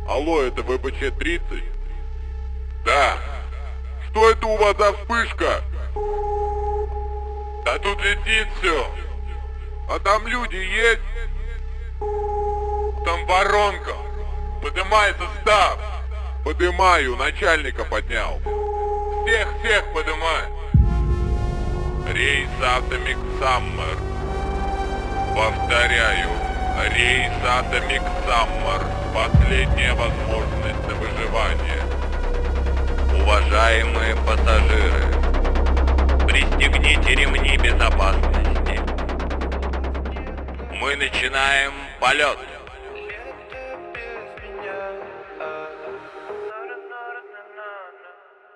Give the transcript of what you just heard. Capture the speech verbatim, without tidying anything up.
Алло, это вэ бэ че тридцать? Да. Что это у вас за вспышка? Да тут летит все. А там люди есть? Там воронка. Подымается став. Подымаю, начальника поднял. Всех-всех подымай. Рейс Atomic Summer. Повторяю, рейс Atomic Summer. Последняя возможность на выживание. Уважаемые пассажиры, пристегните ремни безопасности. Мы начинаем полет.